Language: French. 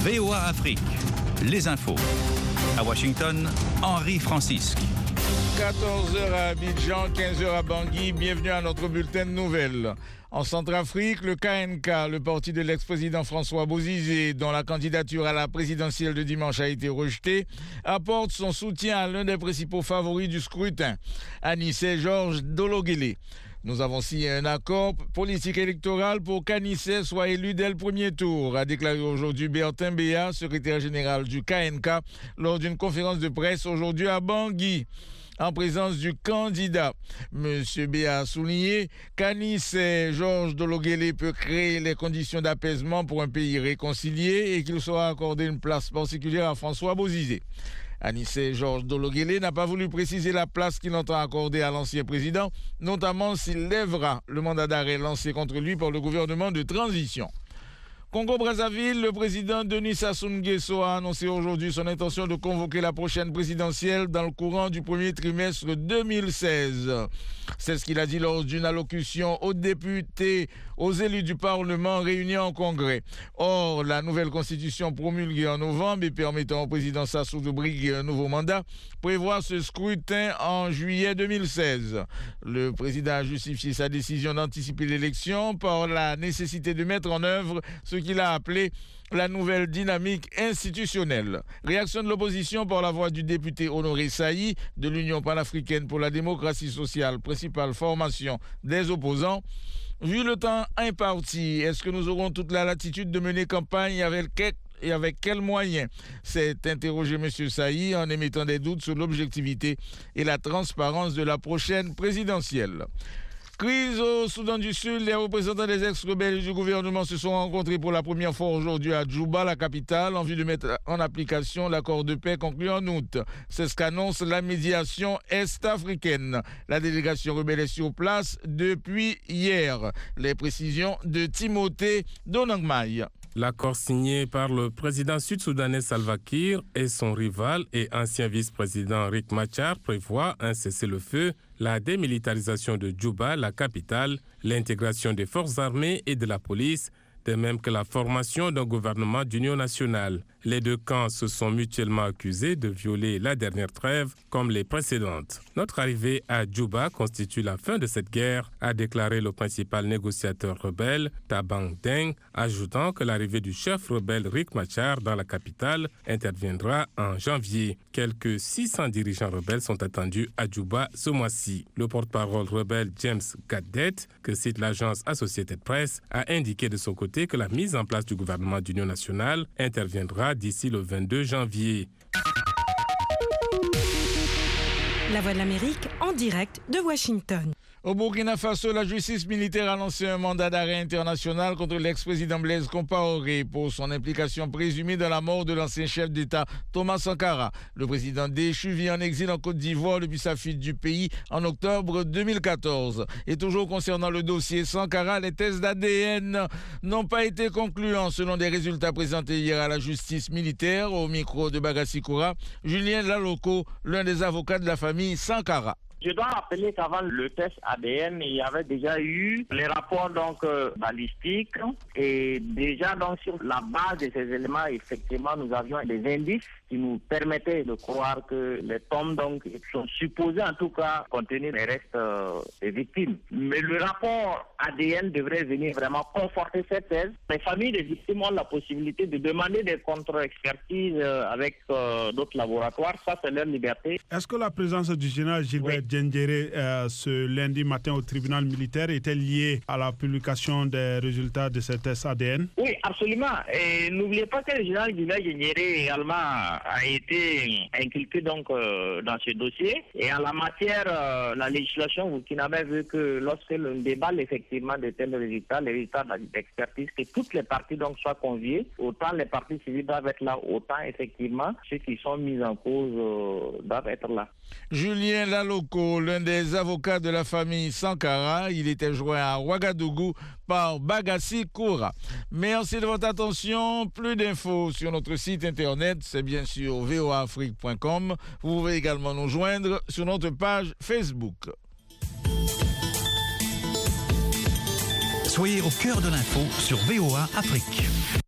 VOA Afrique, les infos. À Washington, Henri Francisque. 14h à Abidjan, 15h à Bangui, bienvenue à notre bulletin de nouvelles. En Centrafrique, le KNK, le parti de l'ex-président François Bozizé, dont la candidature à la présidentielle de dimanche a été rejetée, apporte son soutien à l'un des principaux favoris du scrutin, Anissé Georges Dologuélé. Nous avons signé un accord politique électoral pour qu'Anissé soit élu dès le premier tour, a déclaré aujourd'hui Bertin Béa, secrétaire général du KNK, lors d'une conférence de presse aujourd'hui à Bangui. En présence du candidat, M. Béa a souligné qu'Anissé Georges Dologuélé peut créer les conditions d'apaisement pour un pays réconcilié et qu'il sera accordé une place particulière à François Bozizé. Anissé Georges Dologuélé n'a pas voulu préciser la place qu'il entend accorder à l'ancien président, notamment s'il lèvera le mandat d'arrêt lancé contre lui par le gouvernement de transition. Congo-Brazzaville, le président Denis Sassou Nguesso a annoncé aujourd'hui son intention de convoquer la prochaine présidentielle dans le courant du premier trimestre 2016. C'est ce qu'il a dit lors d'une allocution aux députés, aux élus du Parlement réunis en congrès. Or, la nouvelle constitution promulguée en novembre et permettant au président Sassou de briguer un nouveau mandat prévoit ce scrutin en juillet 2016. Le président a justifié sa décision d'anticiper l'élection par la nécessité de mettre en œuvre ce qu'il a appelé la nouvelle dynamique institutionnelle. Réaction de l'opposition par la voix du député Honoré Saï de l'Union panafricaine pour la démocratie sociale, principale formation des opposants. Vu le temps imparti, est-ce que nous aurons toute la latitude de mener campagne et avec quels moyens? C'est interrogé M. Saï en émettant des doutes sur l'objectivité et la transparence de la prochaine présidentielle. Crise au Soudan du Sud, les représentants des ex-rebelles du gouvernement se sont rencontrés pour la première fois aujourd'hui à Djouba, la capitale, en vue de mettre en application l'accord de paix conclu en août. C'est ce qu'annonce la médiation est-africaine. La délégation rebelle est sur place depuis hier. Les précisions de Timothée Donangmaï. L'accord signé par le président sud-soudanais Salva Kiir et son rival et ancien vice-président Riek Machar prévoit un cessez-le-feu, la démilitarisation de Djouba, la capitale, l'intégration des forces armées et de la police, de même que la formation d'un gouvernement d'union nationale. Les deux camps se sont mutuellement accusés de violer la dernière trêve comme les précédentes. Notre arrivée à Djouba constitue la fin de cette guerre, a déclaré le principal négociateur rebelle, Tabang Deng, ajoutant que l'arrivée du chef rebelle Riek Machar dans la capitale interviendra en janvier. Quelques 600 dirigeants rebelles sont attendus à Djouba ce mois-ci. Le porte-parole rebelle James Gadet, que cite l'agence Associated Press, a indiqué de son côté que la mise en place du gouvernement d'union nationale interviendra d'ici le 22 janvier. La Voix de l'Amérique en direct de Washington. Au Burkina Faso, la justice militaire a lancé un mandat d'arrêt international contre l'ex-président Blaise Compaoré pour son implication présumée dans la mort de l'ancien chef d'État Thomas Sankara. Le président déchu vit en exil en Côte d'Ivoire depuis sa fuite du pays en octobre 2014. Et toujours concernant le dossier Sankara, les tests d'ADN n'ont pas été concluants selon des résultats présentés hier à la justice militaire au micro de Bagassi Koura. Julien Laloko, l'un des avocats de la famille Sankara. Je dois rappeler qu'avant le test ADN, il y avait déjà eu les rapports balistiques et déjà donc sur la base de ces éléments, effectivement, nous avions des indices qui nous permettaient de croire que les tombes donc sont supposées en tout cas contenir les restes des victimes. Mais le rapport ADN devrait venir vraiment conforter cette thèse. Les familles des victimes ont la possibilité de demander des contre-expertises avec d'autres laboratoires. Ça, c'est leur liberté. Est-ce que la présence du général Gilbert Diendéré ce lundi matin au tribunal militaire était liée à la publication des résultats de ces tests ADN? Oui, absolument. Et n'oubliez pas que le général Gilbert Diendéré également a été inculqué donc dans ce dossier. Et en la matière, la législation burkinabé veut que lorsque l'on déballe effectivement de tels résultats, les résultats d'expertise, que toutes les parties donc soient conviées. Autant les parties civiles doivent être là, autant effectivement ceux qui sont mis en cause doivent être là. Julien Laloko, l'un des avocats de la famille Sankara, il était joint à Ouagadougou par Bagassi Koura. Merci de votre attention. Plus d'infos sur notre site internet, c'est bien sûr voaafrique.com. Vous pouvez également nous joindre sur notre page Facebook. Soyez au cœur de l'info sur VOA Afrique.